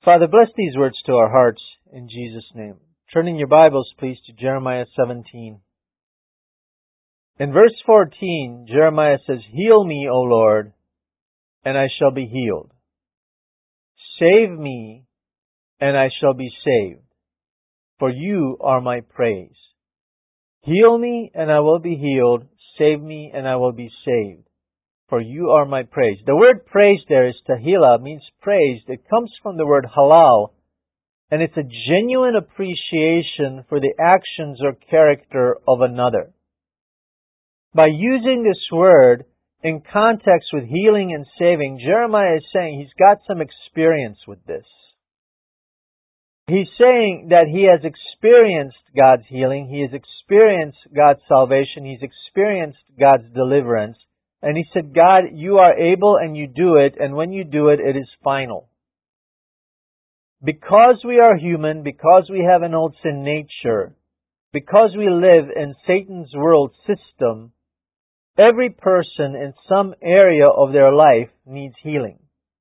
Father, bless these words to our hearts in Jesus' name. Turn in your Bibles, please, to Jeremiah 17. In verse 14, Jeremiah says, "Heal me, O Lord, and I shall be healed. Save me, and I shall be saved, for you are my praise. Heal me, and I will be healed. Save me, and I will be saved, for you are my praise." The word praise there is tehillah, means praised. It comes from the word halal, and it's a genuine appreciation for the actions or character of another. By using this word in context with healing and saving, Jeremiah is saying he's got some experience with this. He's saying that he has experienced God's healing, he has experienced God's salvation, he's experienced God's deliverance. And he said, God, you are able and you do it, and when you do it, it is final. Because we are human, because we have an old sin nature, because we live in Satan's world system, every person in some area of their life needs healing.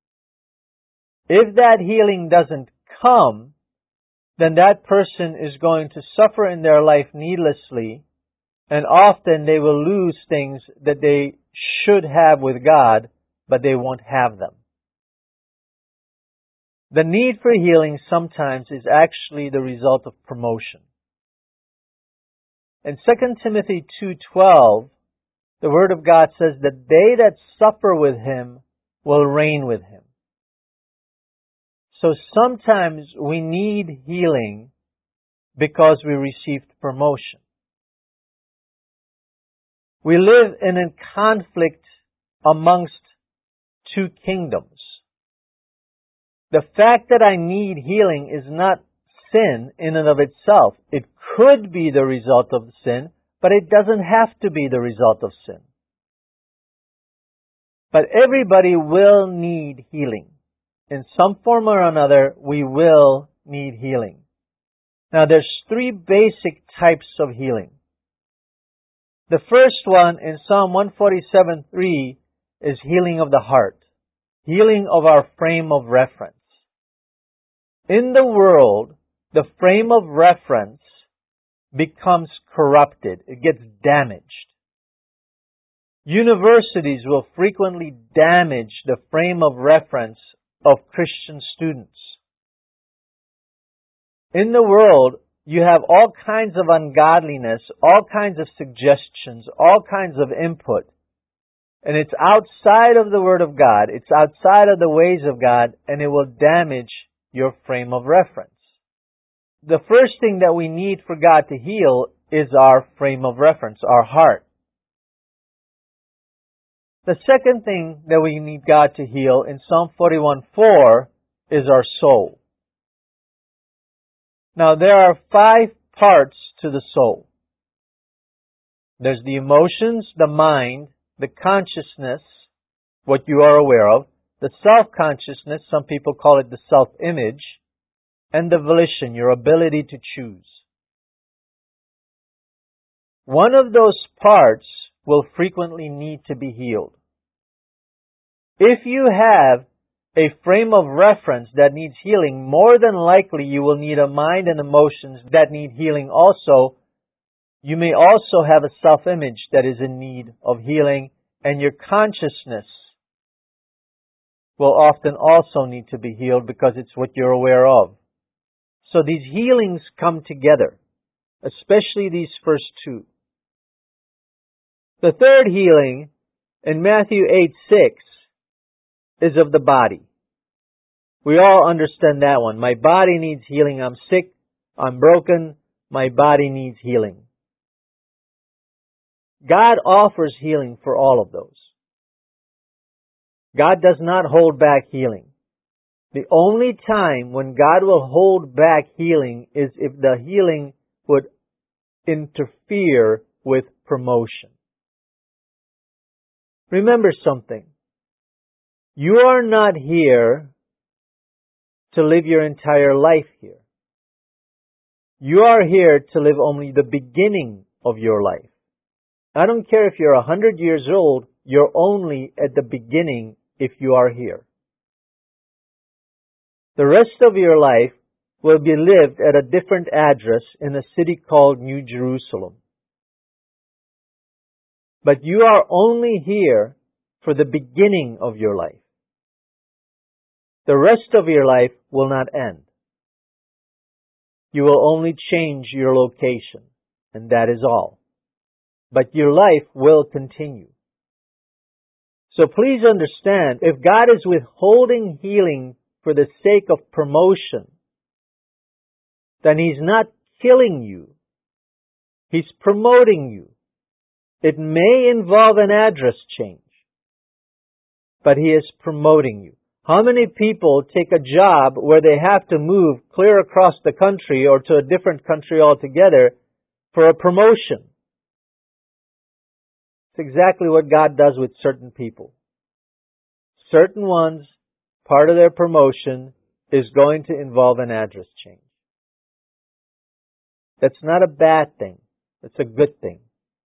If that healing doesn't come, then that person is going to suffer in their life needlessly, and often they will lose things that they should have with God, but they won't have them. The need for healing sometimes is actually the result of promotion. In 2 Timothy 2:12, the Word of God says that they that suffer with Him will reign with Him. So sometimes we need healing because we received promotion. We live in a conflict amongst two kingdoms. The fact that I need healing is not sin in and of itself. It could be the result of sin, but it doesn't have to be the result of sin. But everybody will need healing. In some form or another, we will need healing. Now, there's three basic types of healing. The first one in Psalm 147:3 is healing of the heart, healing of our frame of reference. In the world, the frame of reference becomes corrupted. It gets damaged. Universities will frequently damage the frame of reference of Christian students. In the world, you have all kinds of ungodliness, all kinds of suggestions, all kinds of input. And it's outside of the Word of God, it's outside of the ways of God, and it will damage your frame of reference. The first thing that we need for God to heal is our frame of reference, our heart. The second thing that we need God to heal in Psalm 41:4 is our soul. Now, there are 5 parts to the soul. There's the emotions, the mind, the consciousness, what you are aware of, the self-consciousness, some people call it the self-image, and the volition, your ability to choose. One of those parts will frequently need to be healed. If you have a frame of reference that needs healing, more than likely you will need a mind and emotions that need healing also. You may also have a self-image that is in need of healing, and your consciousness will often also need to be healed because it's what you're aware of. So these healings come together, especially these first two. The third healing in Matthew 8:6 is of the body. We all understand that one. My body needs healing. I'm sick. I'm broken. My body needs healing. God offers healing for all of those. God does not hold back healing. The only time when God will hold back healing is if the healing would interfere with promotion. Remember something. You are not here to live your entire life here. You are here to live only the beginning of your life. I don't care if you're 100 years old, you're only at the beginning if you are here. The rest of your life will be lived at a different address in a city called New Jerusalem. But you are only here for the beginning of your life. The rest of your life will not end. You will only change your location, and that is all. But your life will continue. So please understand, if God is withholding healing for the sake of promotion, then He's not killing you. He's promoting you. It may involve an address change, but He is promoting you. How many people take a job where they have to move clear across the country or to a different country altogether for a promotion? It's exactly what God does with certain people. Certain ones, part of their promotion is going to involve an address change. That's not a bad thing. It's a good thing.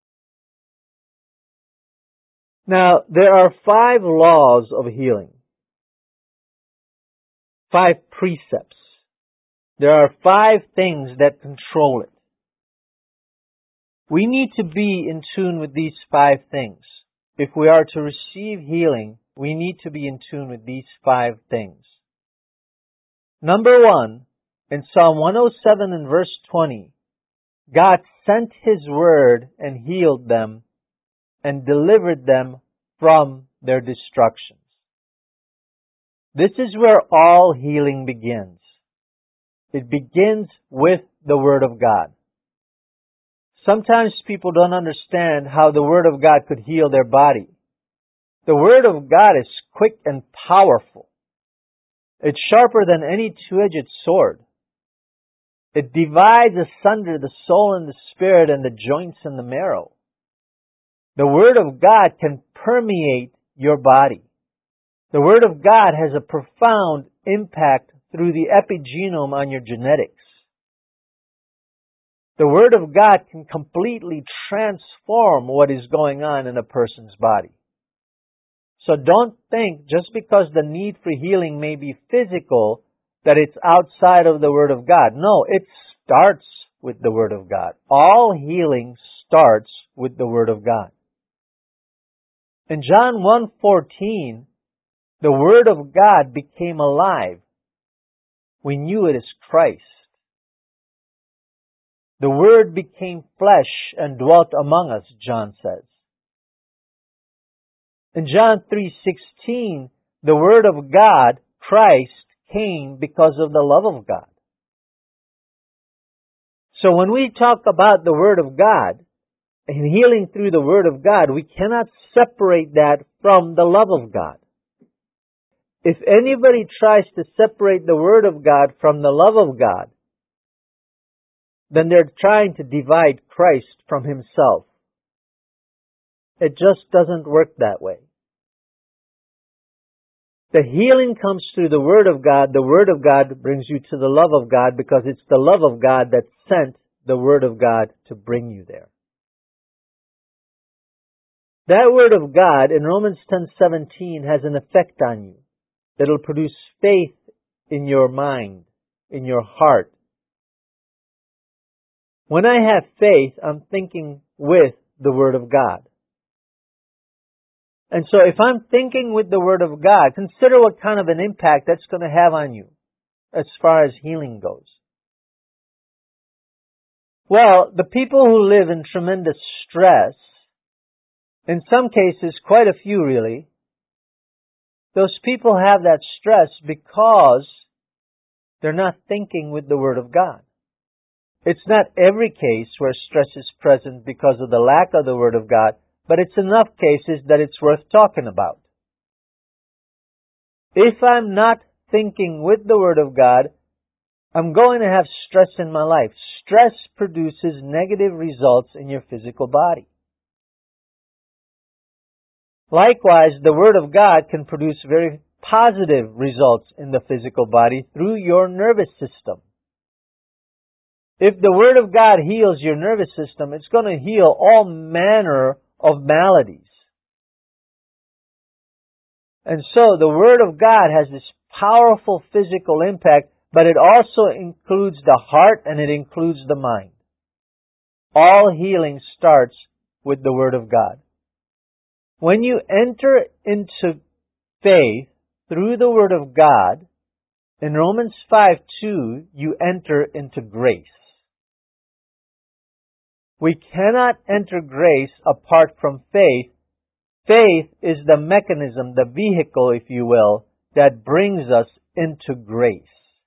Now, there are 5 laws of healing. 5 precepts. There are 5 things that control it. We need to be in tune with these 5 things. If we are to receive healing, we need to be in tune with these 5 things. Number 1, in Psalm 107 and verse 20, God sent His word and healed them and delivered them from their destructions. This is where all healing begins. It begins with the Word of God. Sometimes people don't understand how the Word of God could heal their body. The Word of God is quick and powerful. It's sharper than any two-edged sword. It divides asunder the soul and the spirit and the joints and the marrow. The Word of God can permeate your body. The Word of God has a profound impact through the epigenome on your genetics. The Word of God can completely transform what is going on in a person's body. So don't think just because the need for healing may be physical that it's outside of the Word of God. No, it starts with the Word of God. All healing starts with the Word of God. In John 1:14, the Word of God became alive. We knew it as Christ. The Word became flesh and dwelt among us, John says. In John 3:16, the Word of God, Christ, came because of the love of God. So when we talk about the Word of God and healing through the Word of God, we cannot separate that from the love of God. If anybody tries to separate the Word of God from the love of God, then they're trying to divide Christ from Himself. It just doesn't work that way. The healing comes through the Word of God. The Word of God brings you to the love of God because it's the love of God that sent the Word of God to bring you there. That Word of God in Romans 10:17 has an effect on you. It'll produce faith in your mind, in your heart. When I have faith, I'm thinking with the Word of God. And so if I'm thinking with the Word of God, consider what kind of an impact that's going to have on you as far as healing goes. Well, the people who live in tremendous stress, in some cases, quite a few really, those people have that stress because they're not thinking with the Word of God. It's not every case where stress is present because of the lack of the Word of God, but it's enough cases that it's worth talking about. If I'm not thinking with the Word of God, I'm going to have stress in my life. Stress produces negative results in your physical body. Likewise, the Word of God can produce very positive results in the physical body through your nervous system. If the Word of God heals your nervous system, it's going to heal all manner of maladies. And so the Word of God has this powerful physical impact, but it also includes the heart and it includes the mind. All healing starts with the Word of God. When you enter into faith through the Word of God, in Romans 5:2, you enter into grace. We cannot enter grace apart from faith. Faith is the mechanism, the vehicle, if you will, that brings us into grace.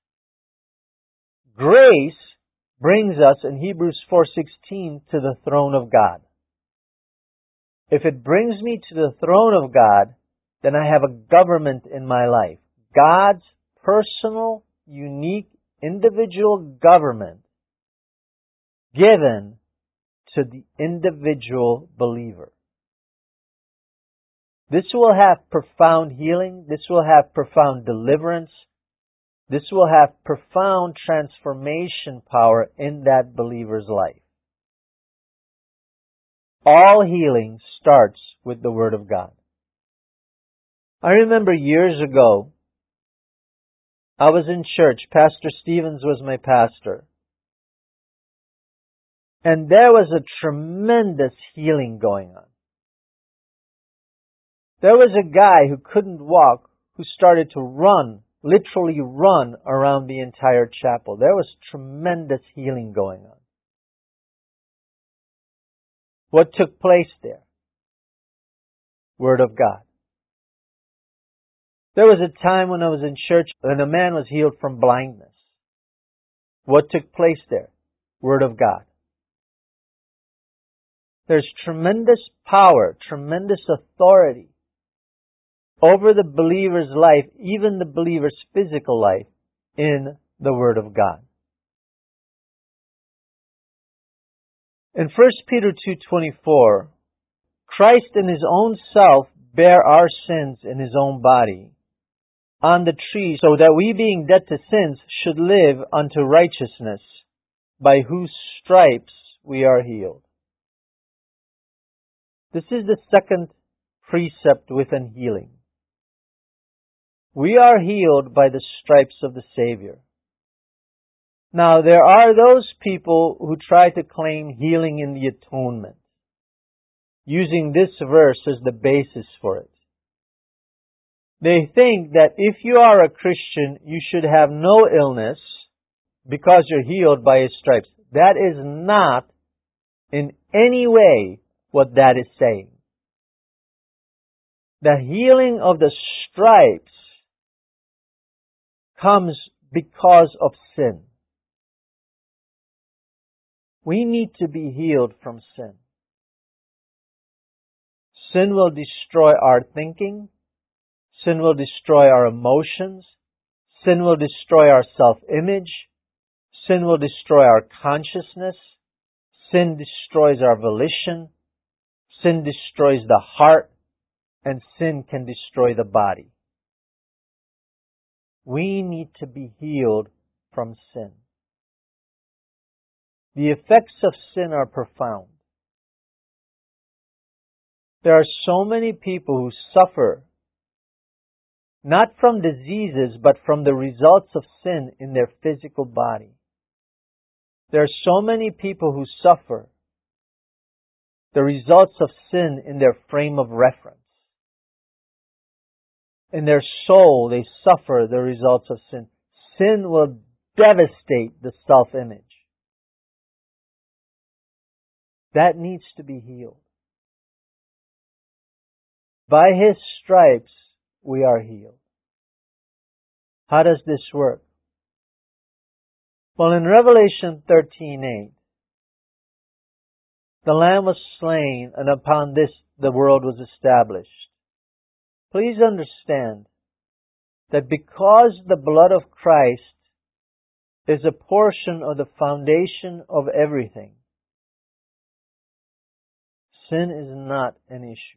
Grace brings us, in Hebrews 4:16, to the throne of God. If it brings me to the throne of God, then I have a government in my life. God's personal, unique, individual government given to the individual believer. This will have profound healing. This will have profound deliverance. This will have profound transformation power in that believer's life. All healing starts with the Word of God. I remember years ago, I was in church. Pastor Stevens was my pastor. And there was a tremendous healing going on. There was a guy who couldn't walk, who started to run, literally run around the entire chapel. There was tremendous healing going on. What took place there? Word of God. There was a time when I was in church and a man was healed from blindness. What took place there? Word of God. There's tremendous power, tremendous authority over the believer's life, even the believer's physical life, in the Word of God. In 1 Peter 2:24, Christ in His own self bare our sins in His own body on the tree, so that we, being dead to sins, should live unto righteousness, by whose stripes we are healed. This is the second precept within healing. We are healed by the stripes of the Savior. Now, there are those people who try to claim healing in the atonement, using this verse as the basis for it. They think that if you are a Christian, you should have no illness because you're healed by His stripes. That is not in any way what that is saying. The healing of the stripes comes because of sin. We need to be healed from sin. Sin will destroy our thinking. Sin will destroy our emotions. Sin will destroy our self-image. Sin will destroy our consciousness. Sin destroys our volition. Sin destroys the heart. And sin can destroy the body. We need to be healed from sin. The effects of sin are profound. There are so many people who suffer, not from diseases, but from the results of sin in their physical body. There are so many people who suffer the results of sin in their frame of reference. In their soul, they suffer the results of sin. Sin will devastate the self-image. That needs to be healed. By His stripes, we are healed. How does this work? Well, in Revelation 13:8, the Lamb was slain, and upon this the world was established. Please understand that because the blood of Christ is a portion of the foundation of everything, sin is not an issue.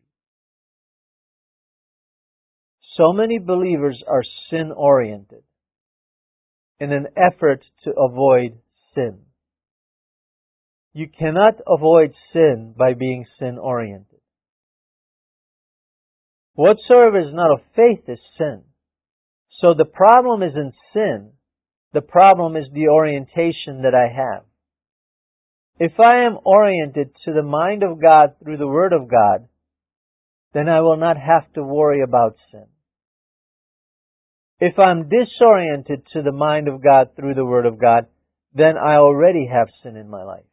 So many believers are sin-oriented in an effort to avoid sin. You cannot avoid sin by being sin-oriented. Whatsoever is not of faith is sin. So the problem isn't sin. The problem is the orientation that I have. If I am oriented to the mind of God through the Word of God, then I will not have to worry about sin. If I'm disoriented to the mind of God through the Word of God, then I already have sin in my life.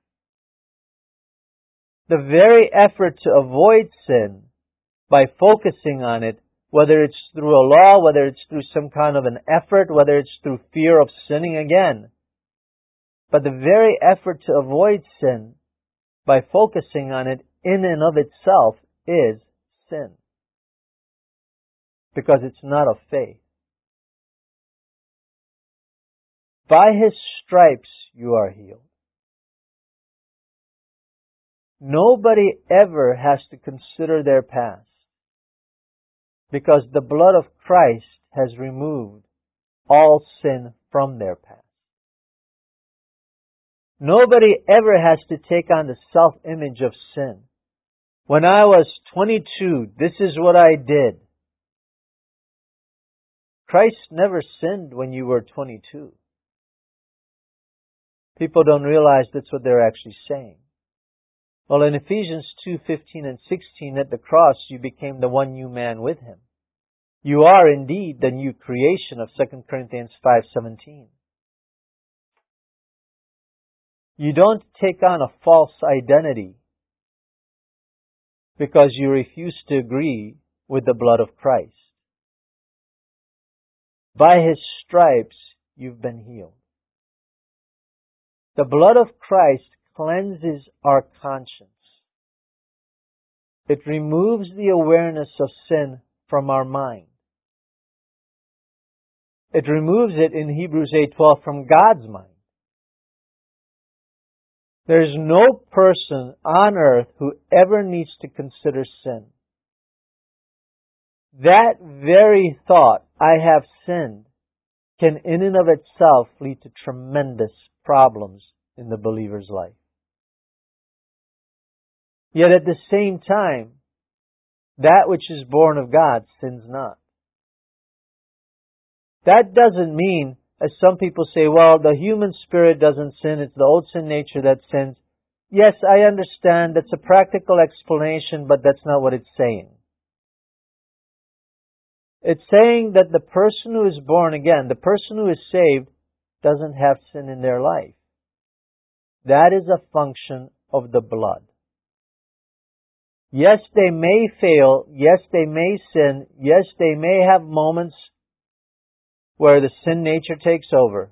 The very effort to avoid sin by focusing on it, whether it's through a law, whether it's through some kind of an effort, whether it's through fear of sinning again, but the very effort to avoid sin by focusing on it in and of itself is sin. Because it's not of faith. By His stripes you are healed. Nobody ever has to consider their past, because the blood of Christ has removed all sin from their past. Nobody ever has to take on the self-image of sin. When I was 22, this is what I did. Christ never sinned when you were 22. People don't realize that's what they're actually saying. Well, in Ephesians 2:15 and 16, at the cross, you became the one new man with Him. You are indeed the new creation of 2 Corinthians 5:17. You don't take on a false identity because you refuse to agree with the blood of Christ. By His stripes, you've been healed. The blood of Christ cleanses our conscience. It removes the awareness of sin from our mind. It removes it in Hebrews 8:12 from God's mind. There is no person on earth who ever needs to consider sin. That very thought, I have sinned, can in and of itself lead to tremendous problems in the believer's life. Yet at the same time, that which is born of God sins not. That doesn't mean, as some people say, well, the human spirit doesn't sin, it's the old sin nature that sins. Yes, I understand, that's a practical explanation, but that's not what it's saying. It's saying that the person who is born again, the person who is saved, doesn't have sin in their life. That is a function of the blood. Yes, they may fail. Yes, they may sin. Yes, they may have moments where the sin nature takes over.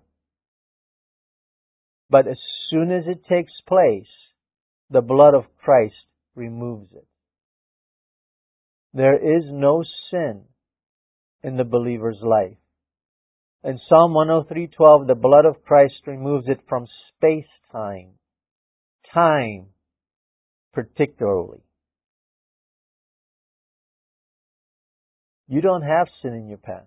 But as soon as it takes place, the blood of Christ removes it. There is no sin in the believer's life. In Psalm 103:12, the blood of Christ removes it from space-time. Time, particularly. You don't have sin in your past.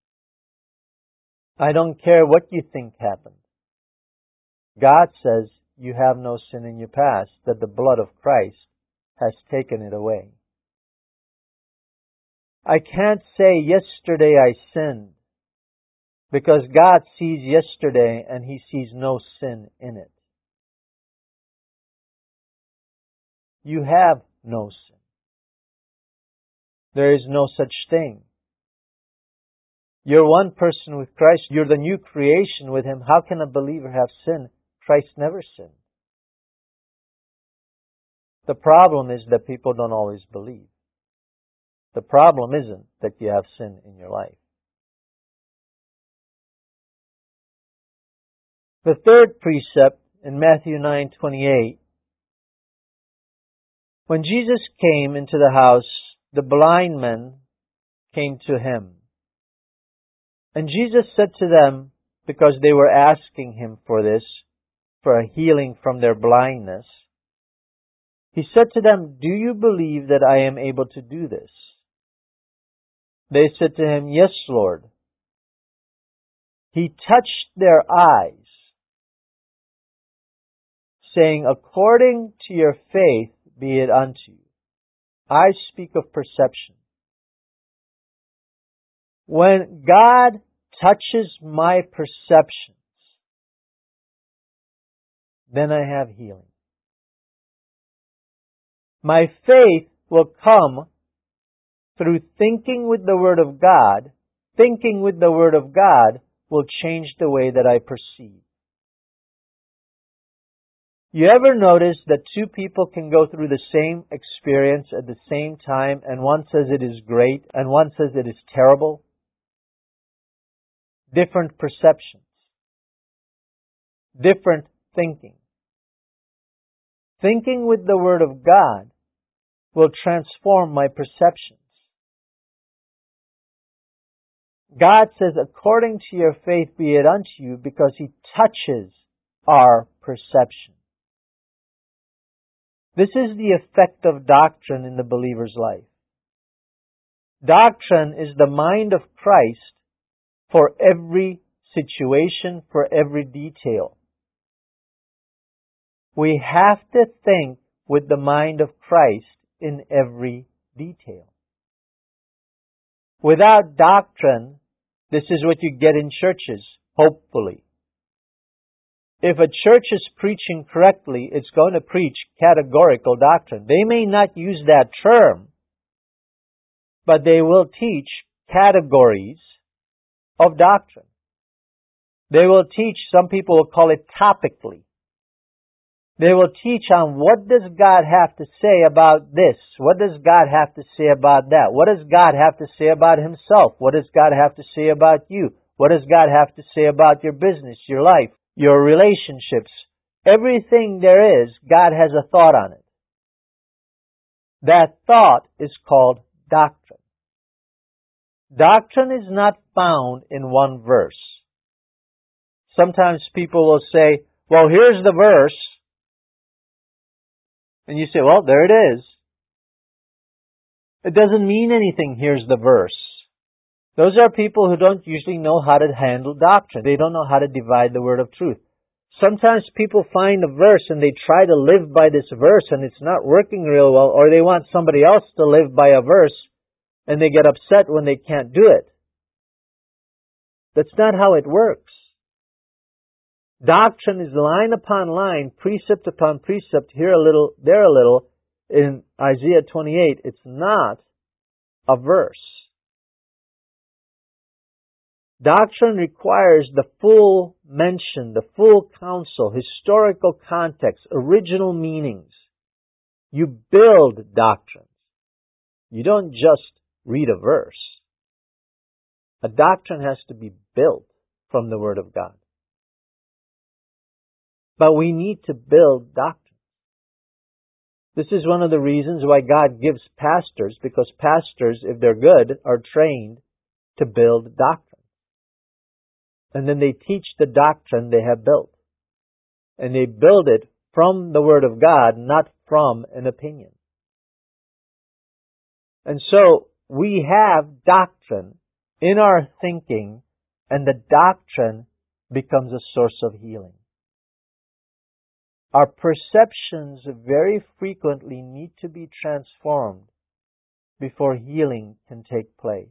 I don't care what you think happened. God says you have no sin in your past, that the blood of Christ has taken it away. I can't say yesterday I sinned, because God sees yesterday and He sees no sin in it. You have no sin. There is no such thing. You're one person with Christ. You're the new creation with Him. How can a believer have sin? Christ never sinned. The problem is that people don't always believe. The problem isn't that you have sin in your life. The third precept in Matthew 9:28, when Jesus came into the house, the blind men came to Him. And Jesus said to them, because they were asking Him for this, for a healing from their blindness, He said to them, do you believe that I am able to do this? They said to Him, yes, Lord. He touched their eyes, saying, according to your faith be it unto you. I speak of perception. When God touches my perceptions, then I have healing. My faith will come through thinking with the Word of God. Thinking with the Word of God will change the way that I perceive. You ever notice that two people can go through the same experience at the same time, and one says it is great and one says it is terrible? Different perceptions. Different thinking. Thinking with the Word of God will transform my perceptions. God says, according to your faith be it unto you, because He touches our perception. This is the effect of doctrine in the believer's life. Doctrine is the mind of Christ for every situation, for every detail. We have to think with the mind of Christ in every detail. Without doctrine, this is what you get in churches, hopefully. If a church is preaching correctly, it's going to preach categorical doctrine. They may not use that term, but they will teach categories of doctrine. They will teach, some people will call it topically. They will teach on what does God have to say about this? What does God have to say about that? What does God have to say about Himself? What does God have to say about you? What does God have to say about your business, your life, your relationships? Everything there is, God has a thought on it. That thought is called doctrine. Doctrine is not found in one verse. Sometimes people will say, well, here's the verse. And you say, well, there it is. It doesn't mean anything, here's the verse. Those are people who don't usually know how to handle doctrine. They don't know how to divide the word of truth. Sometimes people find a verse and they try to live by this verse and it's not working real well, or they want somebody else to live by a verse and they get upset when they can't do it. That's not how it works. Doctrine is line upon line, precept upon precept, here a little, there a little. In Isaiah 28, it's not a verse. Doctrine requires the full mention, the full counsel, historical context, original meanings. You build doctrines. You don't just read a verse. A doctrine has to be built from the Word of God. But we need to build doctrine. This is one of the reasons why God gives pastors, because pastors, if they're good, are trained to build doctrine. And then they teach the doctrine they have built. And they build it from the Word of God, not from an opinion. And so we have doctrine in our thinking, and the doctrine becomes a source of healing. Our perceptions very frequently need to be transformed before healing can take place.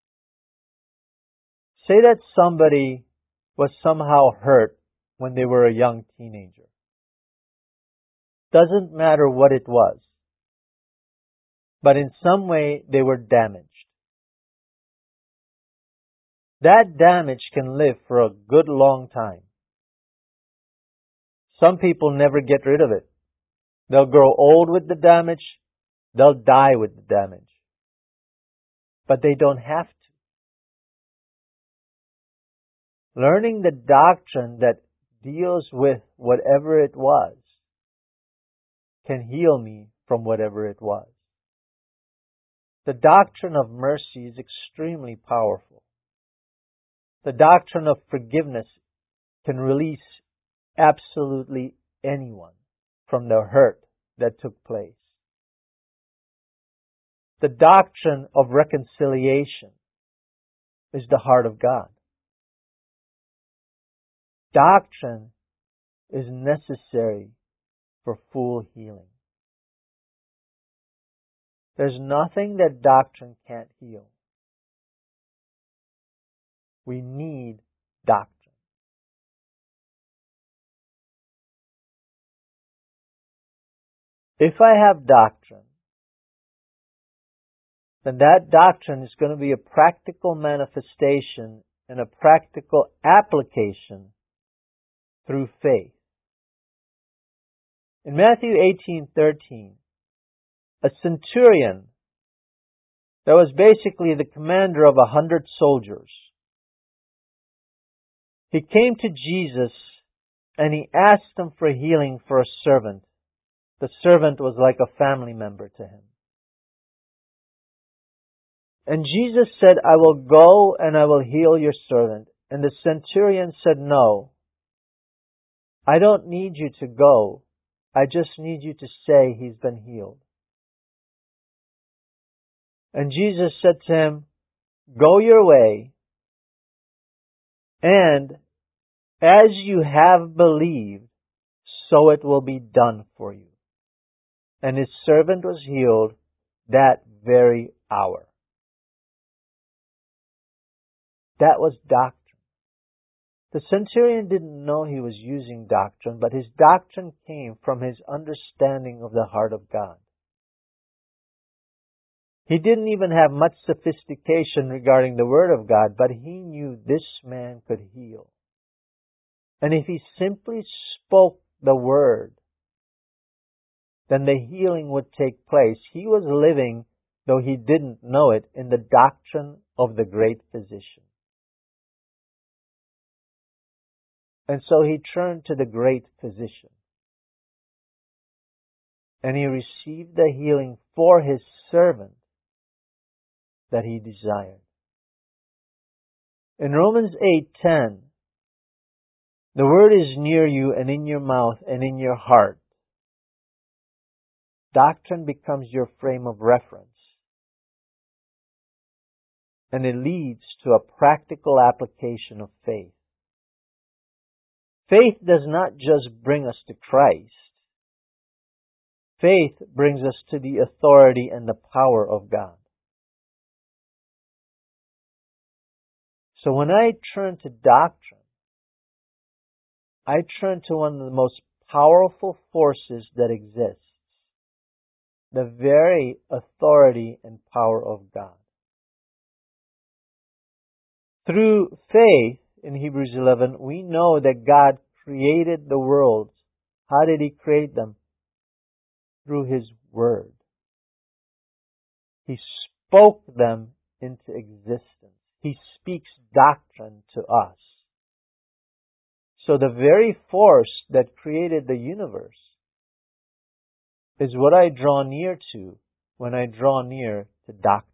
Say that somebody was somehow hurt when they were a young teenager. Doesn't matter what it was, but in some way they were damaged. That damage can live for a good long time. Some people never get rid of it. They'll grow old with the damage. They'll die with the damage. But they don't have to. Learning the doctrine that deals with whatever it was can heal me from whatever it was. The doctrine of mercy is extremely powerful. The doctrine of forgiveness can release absolutely anyone from the hurt that took place. The doctrine of reconciliation is the heart of God. Doctrine is necessary for full healing. There's nothing that doctrine can't heal. We need doctrine. If I have doctrine, then that doctrine is going to be a practical manifestation and a practical application through faith. In Matthew 18:13, a centurion that was basically the commander of 100 soldiers, he came to Jesus and he asked him for healing for a servant. The servant was like a family member to him. And Jesus said, I will go and I will heal your servant. And the centurion said, no, I don't need you to go. I just need you to say he's been healed. And Jesus said to him, go your way, and as you have believed, so it will be done for you. And his servant was healed that very hour. That was doctrine. The centurion didn't know he was using doctrine, but his doctrine came from his understanding of the heart of God. He didn't even have much sophistication regarding the Word of God, but he knew this man could heal. And if he simply spoke the Word, then the healing would take place. He was living, though he didn't know it, in the doctrine of the great physician. And so he turned to the great physician. And he received the healing for his servant that he desired. In Romans 8:10, the word is near you and in your mouth and in your heart. Doctrine becomes your frame of reference. And it leads to a practical application of faith. Faith does not just bring us to Christ. Faith brings us to the authority and the power of God. So when I turn to doctrine, I turn to one of the most powerful forces that exists, the very authority and power of God. Through faith, in Hebrews 11, we know that God created the worlds. How did He create them? Through His Word. He spoke them into existence. He speaks doctrine to us. So the very force that created the universe is what I draw near to when I draw near to doctrine.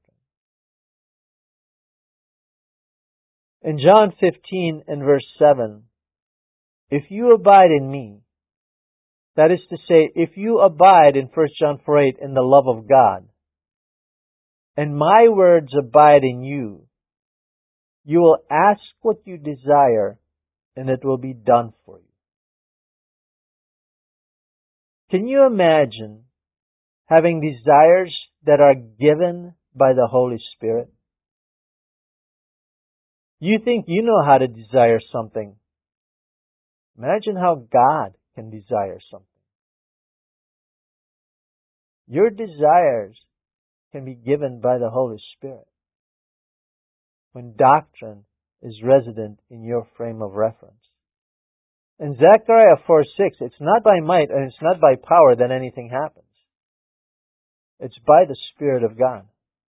In John 15 and verse 7, if you abide in me, that is to say, if you abide in 1 John 4:8 in the love of God, and my words abide in you, you will ask what you desire, and it will be done for you. Can you imagine having desires that are given by the Holy Spirit? You think you know how to desire something. Imagine how God can desire something. Your desires can be given by the Holy Spirit when doctrine is resident in your frame of reference. In Zechariah 4:6, it's not by might and it's not by power that anything happens. It's by the Spirit of God.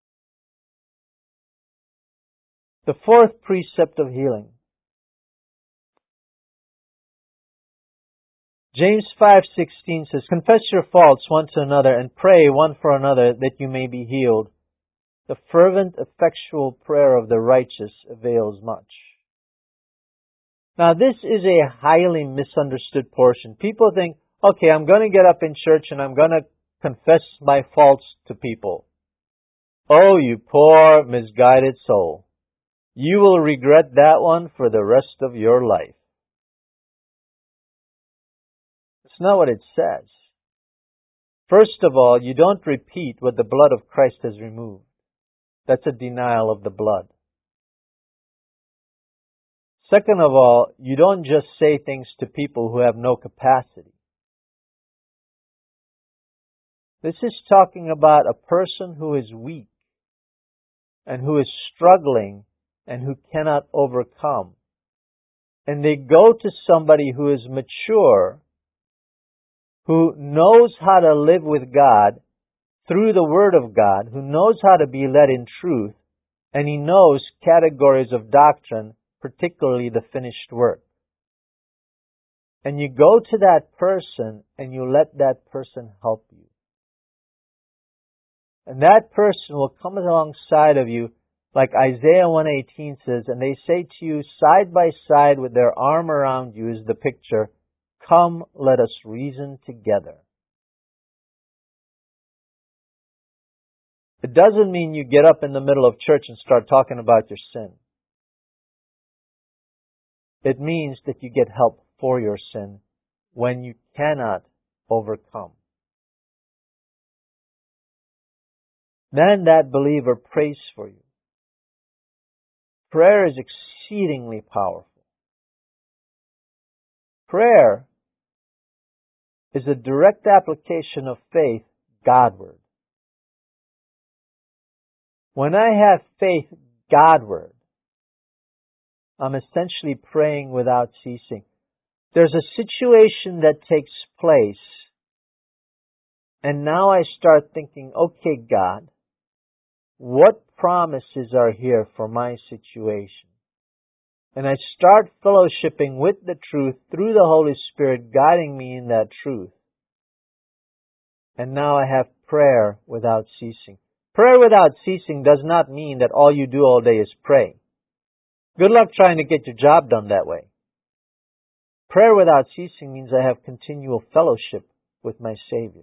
The fourth precept of healing. James 5:16 says, confess your faults one to another and pray one for another that you may be healed. The fervent, effectual prayer of the righteous avails much. Now this is a highly misunderstood portion. People think, okay, I'm going to get up in church and I'm going to confess my faults to people. Oh, you poor, misguided soul. You will regret that one for the rest of your life. It's not what it says. First of all, you don't repeat what the blood of Christ has removed. That's a denial of the blood. Second of all, you don't just say things to people who have no capacity. This is talking about a person who is weak and who is struggling and who cannot overcome. And they go to somebody who is mature, who knows how to live with God through the Word of God, who knows how to be led in truth, and he knows categories of doctrine, particularly the finished work. And you go to that person and you let that person help you. And that person will come alongside of you, like Isaiah 1:18 says, and they say to you side by side with their arm around you is the picture, "Come, let us reason together." It doesn't mean you get up in the middle of church and start talking about your sin. It means that you get help for your sin when you cannot overcome. Then that believer prays for you. Prayer is exceedingly powerful. Prayer is a direct application of faith Godward. When I have faith Godward, I'm essentially praying without ceasing. There's a situation that takes place, and now I start thinking, okay, God, what promises are here for my situation? And I start fellowshipping with the truth through the Holy Spirit guiding me in that truth. And now I have prayer without ceasing. Prayer without ceasing does not mean that all you do all day is pray. Good luck trying to get your job done that way. Prayer without ceasing means I have continual fellowship with my Savior.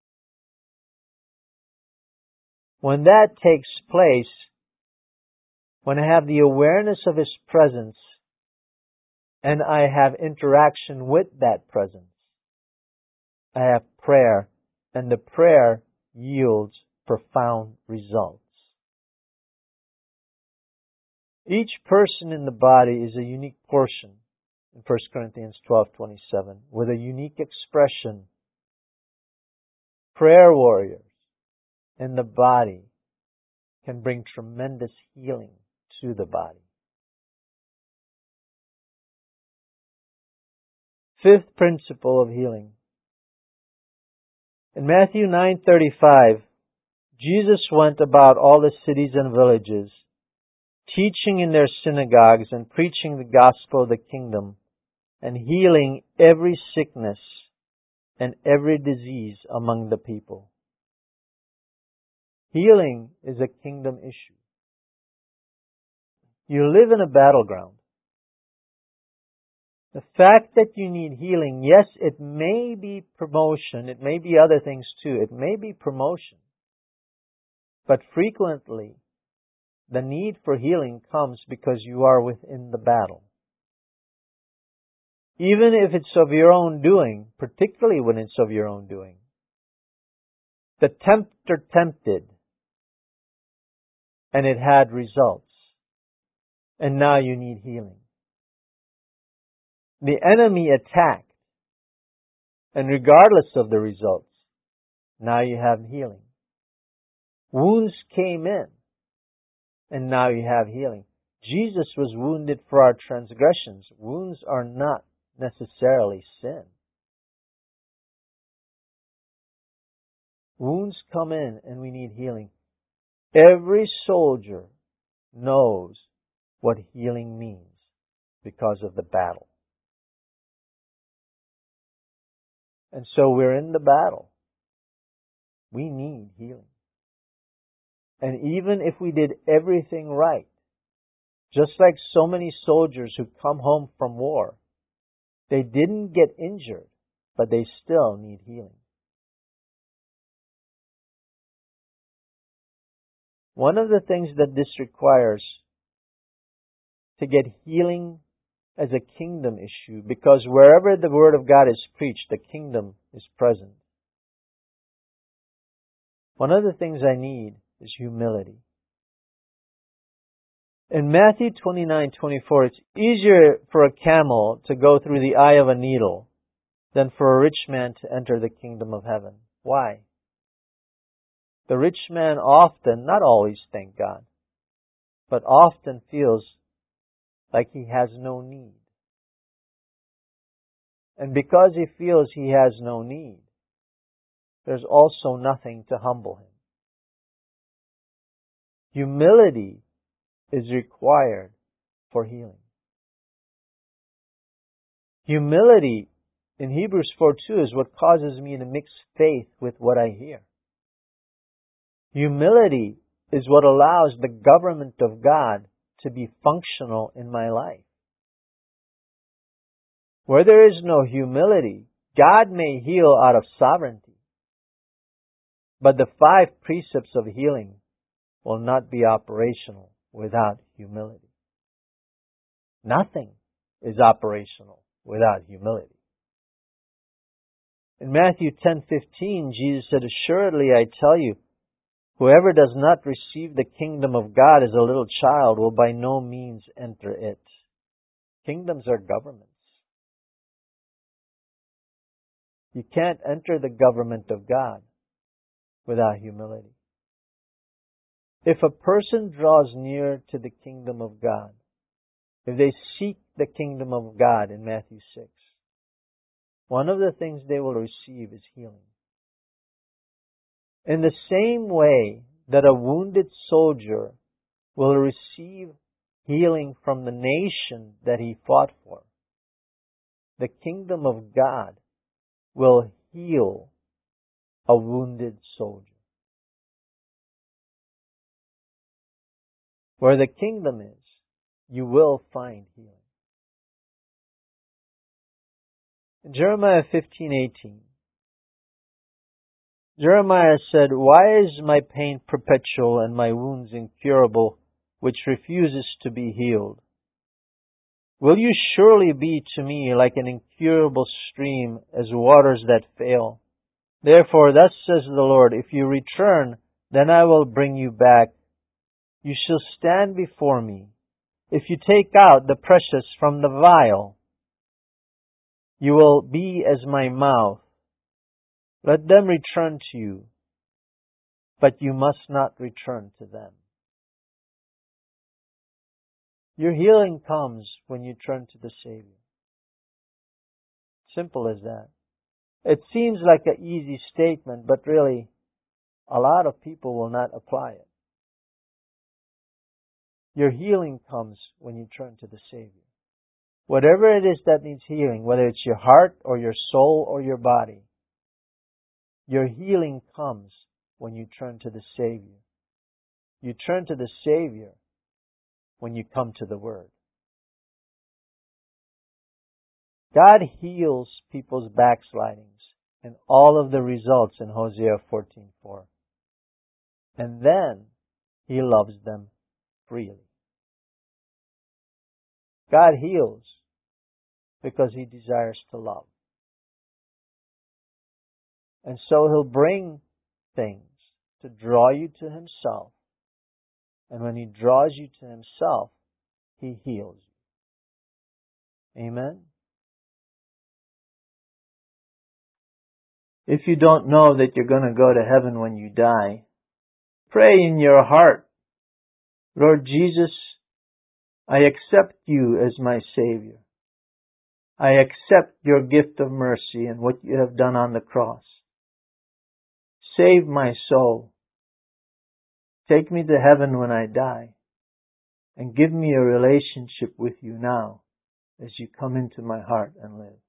When that takes place, when I have the awareness of His presence and I have interaction with that presence, I have prayer, and the prayer yields profound results. Each person in the body is a unique portion in 1 Corinthians 12:27 with a unique expression. Prayer warriors in the body can bring tremendous healing to the body. Fifth principle of healing. In Matthew 9:35, Jesus went about all the cities and villages, teaching in their synagogues and preaching the gospel of the kingdom and healing every sickness and every disease among the people. Healing is a kingdom issue. You live in a battleground. The fact that you need healing, yes, it may be promotion, it may be other things too, it may be promotion. But frequently, the need for healing comes because you are within the battle. Even if it's of your own doing, particularly when it's of your own doing. The tempter tempted, and it had results. And now you need healing. The enemy attacked, and regardless of the results, now you have healing. Wounds came in, and now you have healing. Jesus was wounded for our transgressions. Wounds are not necessarily sin. Wounds come in, and we need healing. Every soldier knows what healing means because of the battle. And so we're in the battle. We need healing. And even if we did everything right, just like so many soldiers who come home from war, they didn't get injured, but they still need healing. One of the things that this requires to get healing as a kingdom issue, because wherever the Word of God is preached, the kingdom is present. One of the things I need is humility. In Matthew 29:24, it's easier for a camel to go through the eye of a needle than for a rich man to enter the kingdom of heaven. Why? The rich man often, not always, thank God, but often feels like he has no need. And because he feels he has no need, there's also nothing to humble him. Humility is required for healing. Humility in Hebrews 4:2 is what causes me to mix faith with what I hear. Humility is what allows the government of God to be functional in my life. Where there is no humility, God may heal out of sovereignty, but the 5 precepts of healing will not be operational without humility. Nothing is operational without humility. In Matthew 10:15, Jesus said, "Assuredly I tell you, whoever does not receive the kingdom of God as a little child will by no means enter it." Kingdoms are governments. You can't enter the government of God without humility. If a person draws near to the kingdom of God, if they seek the kingdom of God in Matthew 6, one of the things they will receive is healing. In the same way that a wounded soldier will receive healing from the nation that he fought for, the kingdom of God will heal a wounded soldier. Where the kingdom is, you will find healing. In Jeremiah 15:18, Jeremiah said, "Why is my pain perpetual and my wounds incurable, which refuses to be healed? Will you surely be to me like an incurable stream, as waters that fail? Therefore, thus says the Lord, if you return, then I will bring you back. You shall stand before me. If you take out the precious from the vial, you will be as my mouth. Let them return to you, but you must not return to them." Your healing comes when you turn to the Savior. Simple as that. It seems like an easy statement, but really, a lot of people will not apply it. Your healing comes when you turn to the Savior. Whatever it is that needs healing, whether it's your heart or your soul or your body, your healing comes when you turn to the Savior. You turn to the Savior when you come to the Word. God heals people's backslidings and all of the results in Hosea 14:4. And then He loves them freely. God heals because He desires to love. And so He'll bring things to draw you to Himself. And when He draws you to Himself, He heals you. Amen? If you don't know that you're going to go to heaven when you die, pray in your heart, "Lord Jesus, I accept you as my Savior. I accept your gift of mercy and what you have done on the cross. Save my soul. Take me to heaven when I die. And give me a relationship with you now as you come into my heart and live."